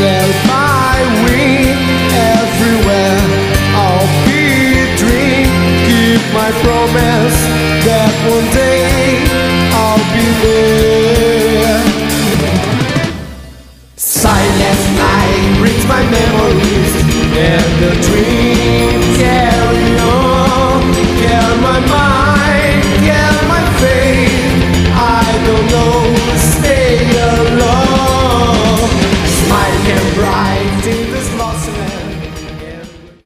Well, my wing everywhere. I'll be a dream. Keep my promise.